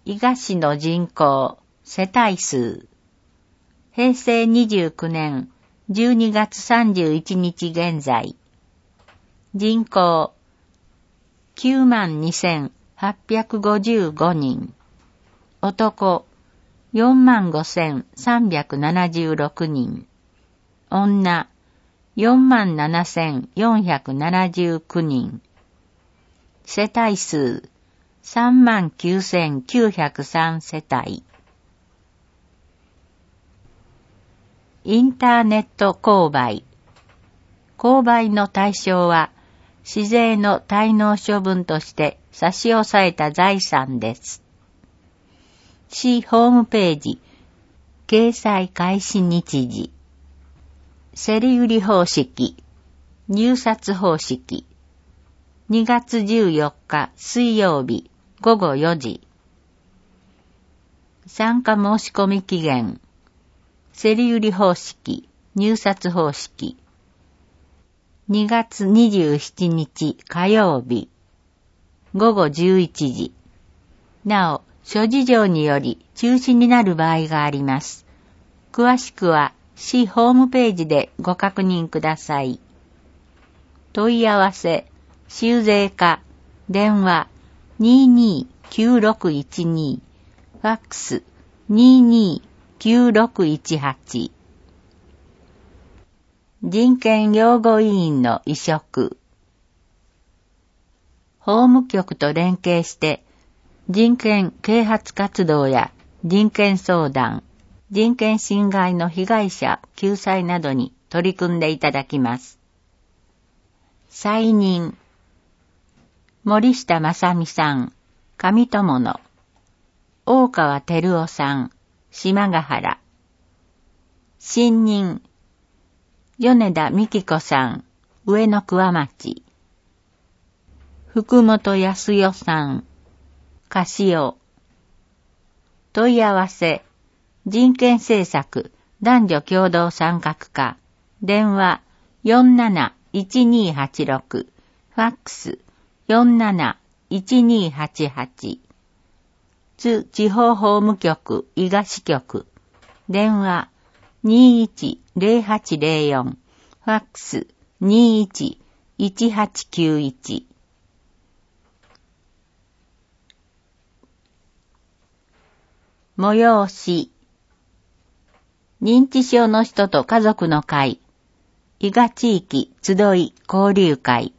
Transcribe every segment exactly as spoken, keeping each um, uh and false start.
伊賀市の人口、世帯数。へいせいにじゅうきゅうねんじゅうにがつさんじゅういちにち現在。人口、きゅうまんにせんはっぴゃくごじゅうごにん。男、よんまんごせんさんびゃくななじゅうろくにん。女、よんまんななせんよんひゃくななじゅうきゅうにん。世帯数、さんまんきゅうせんきゅうひゃくさん世帯。インターネット購買。購買の対象は、市税の滞納処分として差し押さえた財産です。市ホームページ、掲載開始日時。競り売り方式、入札方式。にがつじゅうよっか水曜日ごごよじ。参加申し込み期限。競り売り方式、入札方式。にがつにじゅうしちにち火曜日ごごじゅういちじ。なお、諸事情により中止になる場合があります。詳しくは市ホームページでご確認ください。問い合わせ、修税課、電話 にーにーきゅうろくいちに、ファックス にーにーきゅうろくいちはち。人権擁護委員の委嘱。法務局と連携して人権啓発活動や人権相談、人権侵害の被害者救済などに取り組んでいただきます。再任。森下正美さん、上友野。大川照夫さん、島ヶ原。新任。米田美希子さん、上野桑町。福本康代さん、樫尾。問い合わせ、人権政策男女共同参画課、電話 よんなないちにはちろく、ファックス よんなないちにはちはち。津地方法務局伊賀支局、電話にいちぜろはちぜろよん、ファックス にいちいちはちきゅういち。催し。認知症の人と家族の会、伊賀地域集い交流会。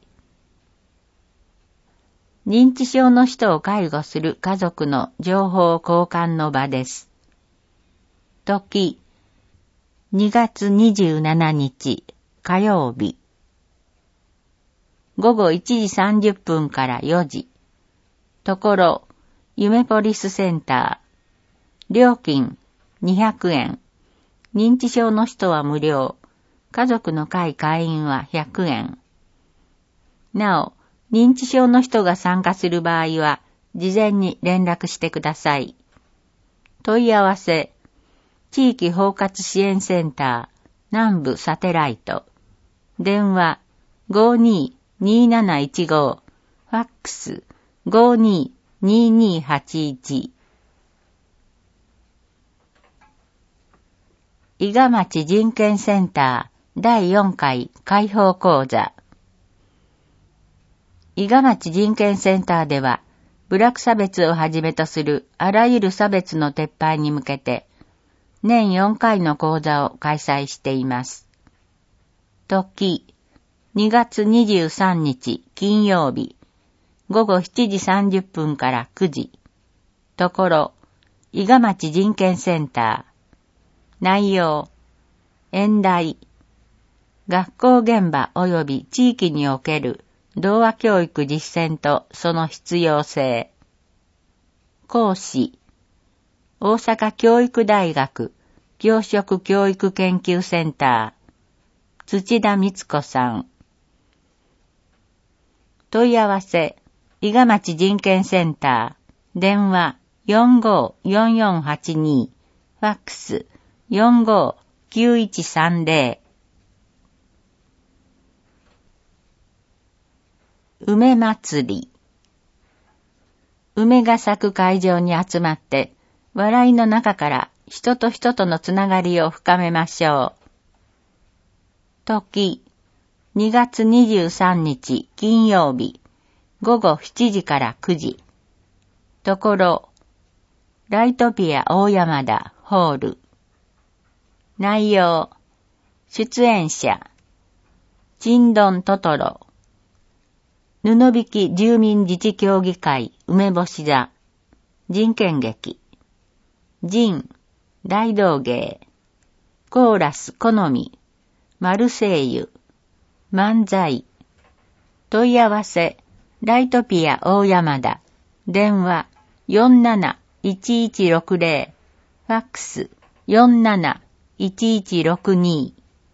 認知症の人を介護する家族の情報交換の場です。時、にがつにじゅうしちにち火曜日。ごごいちじさんじゅっぷんからよじ。ところ、夢ポリスセンター。料金にひゃくえん。認知症の人は無料。家族の会会員はひゃくえん。なお、認知症の人が参加する場合は、事前に連絡してください。問い合わせ、地域包括支援センター、南部サテライト。電話 ごーにーにーなないちご、ファックス ごーにーにーにーはちいち。伊賀町人権センターだいよんかい開放講座。伊賀町人権センターでは、部落差別をはじめとするあらゆる差別の撤廃に向けて、年よんかいの講座を開催しています。時、にがつにじゅうさんにち金曜日、ごごしちじさんじゅっぷんからくじ。ところ、伊賀町人権センター。内容、演題、学校現場及び地域における童話教育実践とその必要性。講師、大阪教育大学教職教育研究センター、土田光子さん。問い合わせ、伊賀町人権センター、電話 よんごーよんよんはちに、ファックスよんごーきゅういちさんぜろ。梅祭り。 梅が咲く会場に集まって、笑いの中から人と人とのつながりを深めましょう。時、にがつにじゅうさんにち金曜日、ごごしちじからくじ。ところ、ライトピア大山田ホール。内容、出演者、ちんどんトトロ、布引住民自治協議会梅干し座、人権劇、人、大道芸、コーラス好み、マルセイユ、漫才、問い合わせ、ライトピア大山田、電話 よんなないちいちろくぜろ、ファックス よんなないちいちろくに。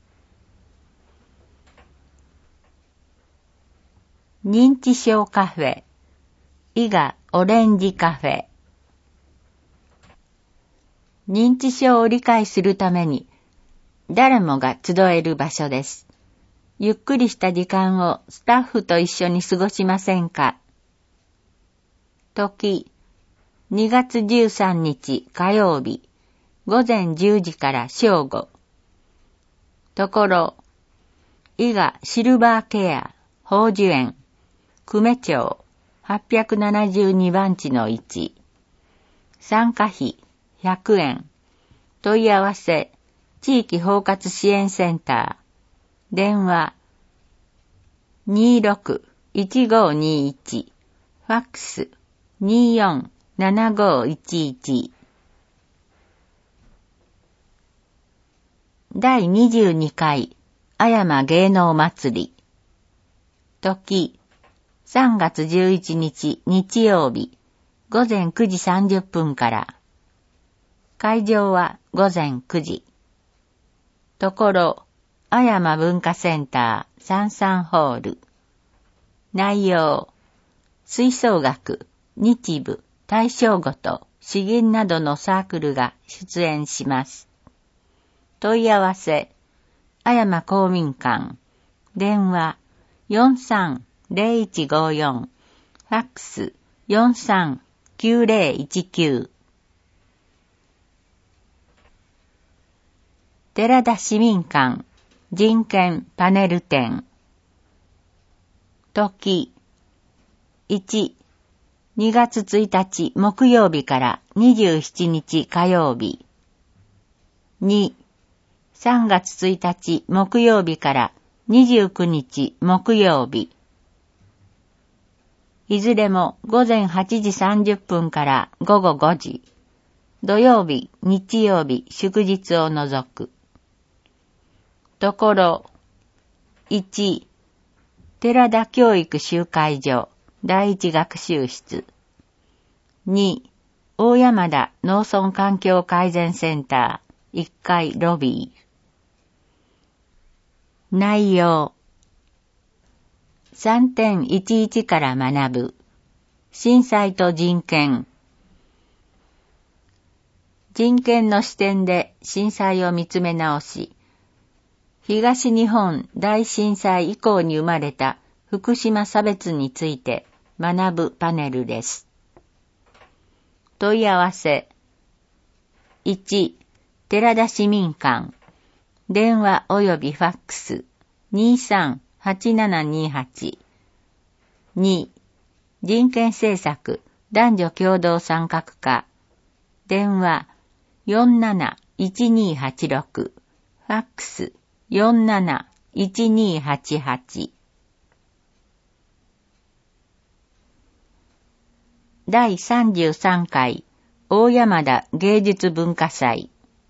認知症カフェ、伊賀オレンジカフェ。認知症を理解するために、誰もが集える場所です。ゆっくりした時間をスタッフと一緒に過ごしませんか？時、にがつじゅうさんにち火曜日、ごぜんじゅうじから正午。ところ、伊賀シルバーケア、宝珠園、久米町、はっぴゃくななじゅうにばんちのいち。参加費、ひゃくえん。問い合わせ、地域包括支援センター。電話、にーろくいちごにいち。ファックス、にーよんななごいちいち。だいにじゅうにかい、あやま芸能祭り。時、さんがつじゅういちにち日曜日、ごぜんくじさんじゅっぷんから。会場はごぜんくじ。ところ、あやま文化センターさんさんホール。内容、吹奏楽、日舞、大正琴と詩吟などのサークルが出演します。問い合わせ、あやま公民館。電話、よんさんぜろいちごよん。ファックス、よんさんきゅうぜろいちきゅう。寺田市民館人権パネル展。時、いち、にがつついたち木曜日からにじゅうしちにち火曜日。に、さんがつついたち木曜日からにじゅうくにち木曜日。いずれもごぜんはちじさんじゅっぷんからごごごじ。土曜日、日曜日、祝日を除く。ところ、いち、寺田教育集会所第一学習室。に、大山田農村環境改善センターいっかいロビー。内容 さんてんいちいち から学ぶ震災と人権。人権の視点で震災を見つめ直し、東日本大震災以降に生まれた福島差別について学ぶパネルです。問い合わせ、いち、寺田市民館。電話およびファックス にさんはちななにはち。に、人権政策男女共同参画課。電話よんなないちにはちろく。ファックスよんなないちにはちはち。だいさんじゅうさんかい大山田芸術文化祭。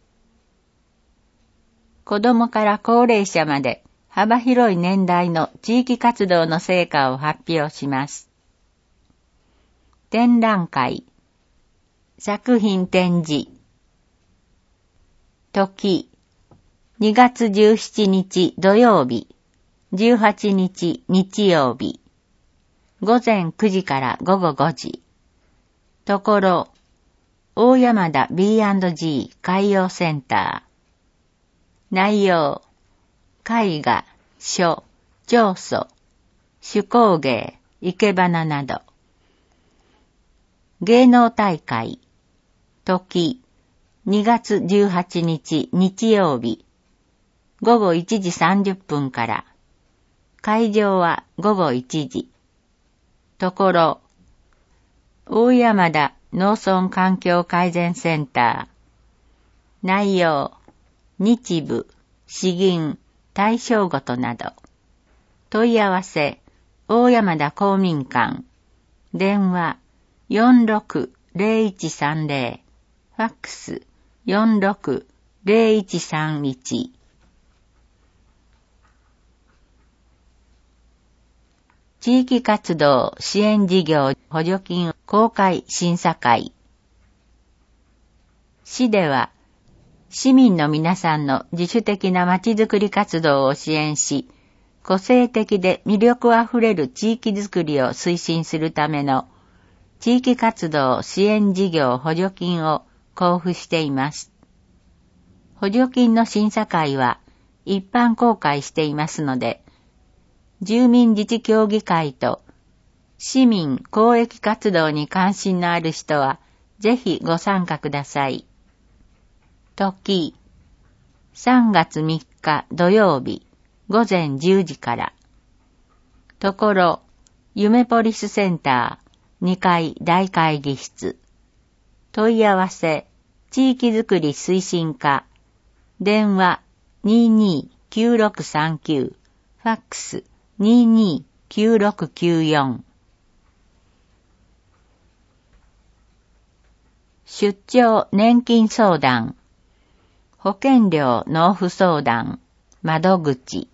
子どもから高齢者まで幅広い年代の地域活動の成果を発表します。展覧会、作品展示。時、にがつじゅうしちにち土曜日、じゅうはちにち日曜日。ごぜんくじからごごごじ。ところ、大山田 ビーアンドジー 海洋センター。内容、絵画、書、彫塑、手工芸、生け花など。 芸能大会。時、にがつじゅうはちにち日曜日。ごごいちじさんじゅっぷんから。会場はごごいちじ。ところ、大山田農村環境改善センター。内容、日舞、詩吟、大正琴など。問い合わせ、大山田公民館。電話、よんろくゼロいちさんゼロ。ファックス、よんろくゼロいちさんいち。地域活動支援事業補助金公開審査会。市では、市民の皆さんの自主的なまちづくり活動を支援し、個性的で魅力あふれる地域づくりを推進するための地域活動支援事業補助金を交付しています。補助金の審査会は一般公開していますので、住民自治協議会と市民公益活動に関心のある人はぜひご参加ください。時、さんがつみっか土曜日ごぜんじゅうじから。ところ、夢ポリスセンターにかい大会議室。問い合わせ、地域づくり推進課。電話 にーにーきゅうろくさんきゅう。ファックス にーにーきゅうろくきゅうよん。出張年金相談。保険料納付相談。窓口。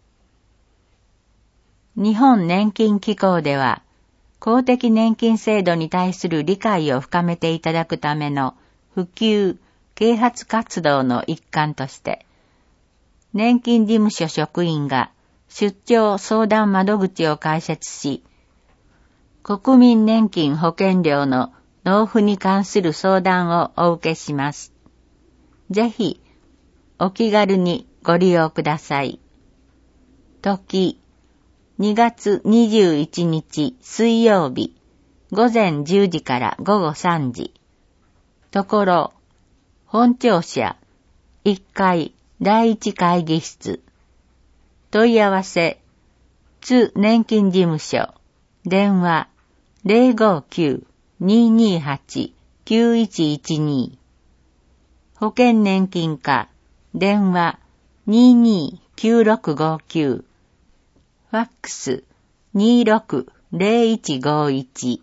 日本年金機構では、公的年金制度に対する理解を深めていただくための普及、啓発活動の一環として、年金事務所職員が出張相談窓口を開設し、国民年金保険料の納付に関する相談をお受けします。ぜひ、お気軽にご利用ください。時、にがつにじゅういちにち水曜日、ごぜんじゅうじからごごさんじ。ところ、本庁舎、いっかいだいいち会議室。問い合わせ、津年金事務所。電話、ゼロごきゅう にーにーはち きゅういちいちに。保険年金課。電話、にーにーきゅうろくごきゅう。ファックス にーろくゼロいちごいち。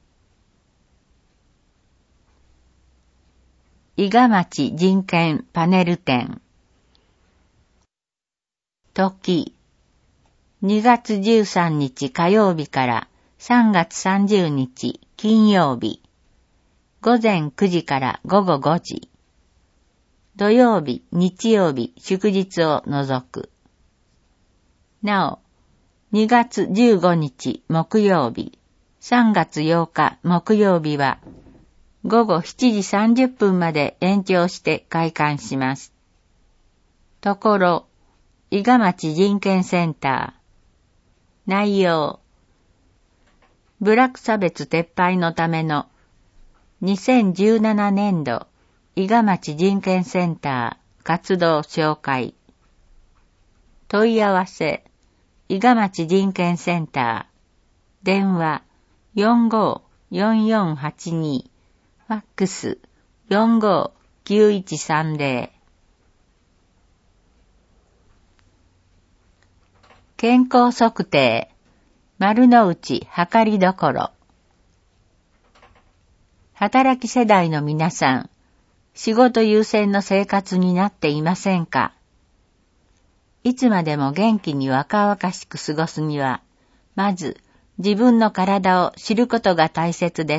伊賀町人権パネル展。時、にがつじゅうさんにち火曜日からさんがつさんじゅうにち金曜日。ごぜんくじからごごごじ。土曜日、日曜日、祝日を除く。なお、にがつじゅうごにち木曜日、さんがつようか木曜日は、ごごしちじさんじゅっぷんまで延長して開館します。ところ、伊賀町人権センター。内容、部落差別撤廃のためのにせんじゅうななねんど伊賀町人権センター活動紹介。問い合わせ、伊賀町人権センター。電話、よんごよんよんはちに。ファックス、よんごきゅういちさんゼロ。健康測定、丸の内測りどころ。働き世代の皆さん、仕事優先の生活になっていませんか？いつまでも元気に若々しく過ごすには、まず自分の体を知ることが大切です。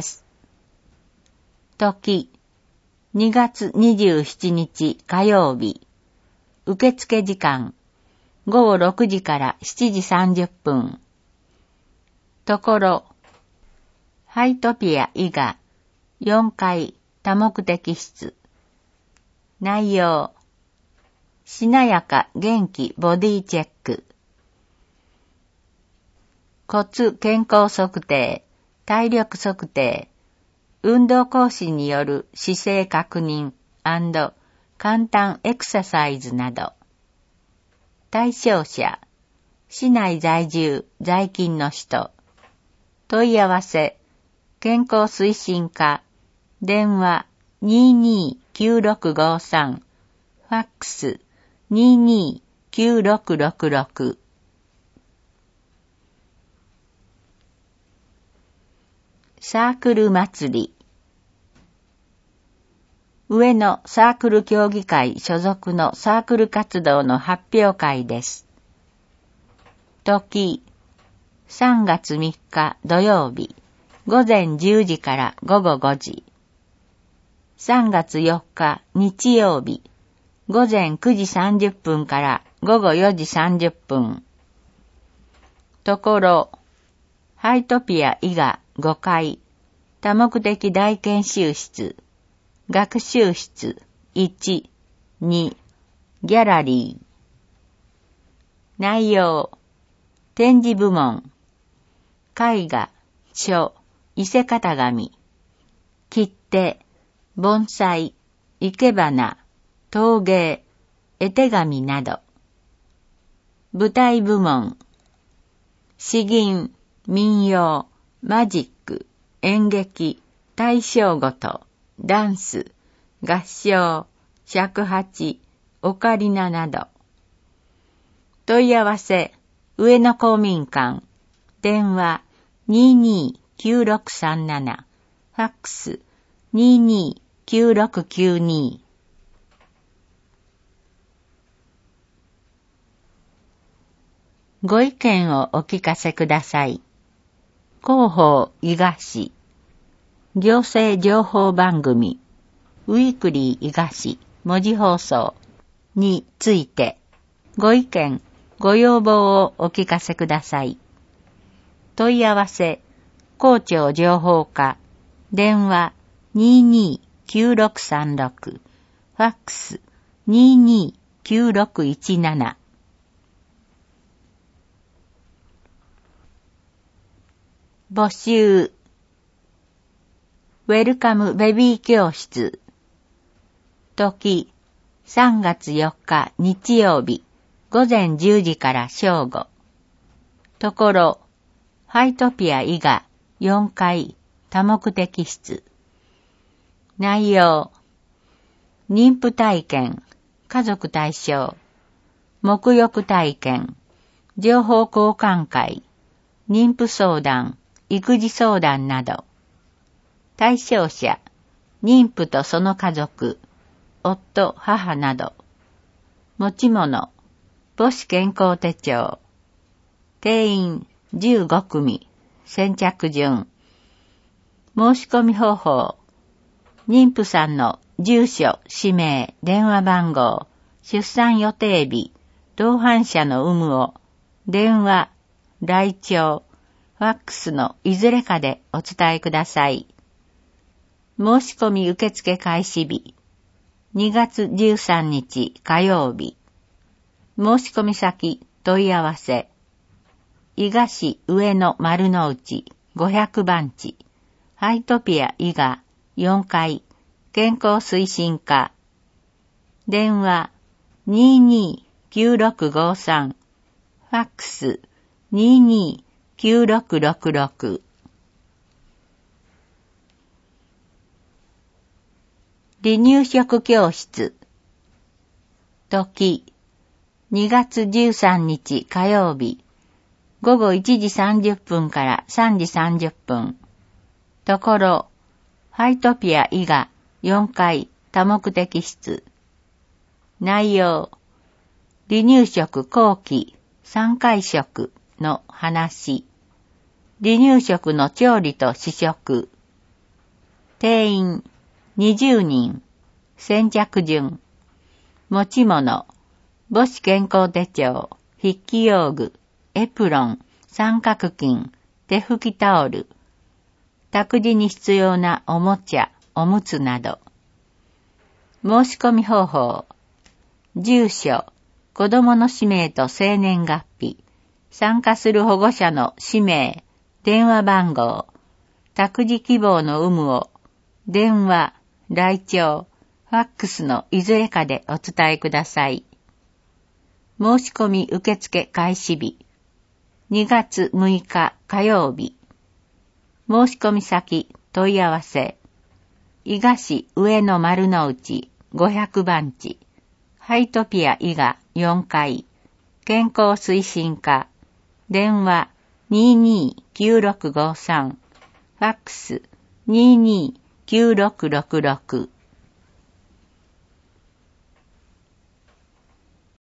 時、にがつにじゅうしちにち火曜日。受付時間、ごごろくじからしちじさんじゅっぷん。ところ、ハイトピア伊賀よんかい多目的室。内容、しなやか元気ボディチェック。骨健康測定、体力測定、 運動講師による姿勢確認&簡単エクササイズなど。対象者、市内在住、在勤の人。問い合わせ、健康推進課、電話 にーにーきゅうろくごさん、ファックス にーにーきゅうろくろくろく。サークル祭り。上野サークル協議会所属のサークル活動の発表会です。時、さんがつみっか土曜日、午前じゅうじから午後ごじ。さんがつよっか日曜日、午前くじさんじゅっぷんから午後よじさんじゅっぷん。ところ、ハイトピア伊賀ごかい、多目的大研修室、学習室いち、に、ギャラリー。内容、展示部門、絵画、書、伊勢型紙、切手、盆栽、生け花、陶芸、絵手紙など。舞台部門、詩吟、民謡、マジック、演劇、大正琴、ダンス、合唱、尺八、オカリナなど。問い合わせ、上野公民館、電話 にーにーきゅうろくさんなな、ファックス にーにーきゅうろくきゅうに。ご意見をお聞かせください。広報伊賀市、行政情報番組、ウィークリー伊賀市文字放送について、ご意見、ご要望をお聞かせください。問い合わせ、校長情報課、電話 にーにーきゅうろくさんろく、ファックス にーにーきゅうろくいちなな。募集。ウェルカムベビー教室。時、さんがつよっか日曜日、午前じゅうじから正午。ところ、ハイトピア伊賀よんかい多目的室。内容、妊婦体験、家族対象、沐浴体験、情報交換会、妊婦相談、育児相談など。対象者、妊婦とその家族、夫、母など。持ち物、母子健康手帳。定員じゅうごくみ、先着順。申し込み方法、妊婦さんの住所、氏名、電話番号、出産予定日、同伴者の有無を、電話、来庁、ファックスのいずれかでお伝えください。申し込み受付開始日、にがつじゅうさんにち火曜日。申し込み先、問い合わせ。伊賀市上野丸の内ごひゃくばんち、ハイトピア伊賀よんかい、健康推進課。電話 にーにーきゅうろくごさん、ファックス にーにーきゅうろくろくろく。離乳食教室。時、にがつじゅうさんにち火曜日、ごごいちじさんじゅっぷんからさんじさんじゅっぷん。ところ、ハイトピア伊賀よんかい多目的室。内容、離乳食後期さんかい食の話。離乳食の調理と試食。定員にじゅうにん。先着順。持ち物。母子健康手帳。筆記用具。エプロン。三角巾。手拭きタオル。託児に必要なおもちゃ、おむつなど。申し込み方法。住所。子供の氏名と生年月日。参加する保護者の氏名。電話番号、託児希望の有無を電話、来庁、ファックスのいずれかでお伝えください。申し込み受付開始日、にがつむいか火曜日。申し込み先、問い合わせ、伊賀市上野丸の内ごひゃくばんち、ハイトピア伊賀よんかい、健康推進課、電話 にーにーきゅうろくごさん、ファックス にーにーきゅうろくろくろく。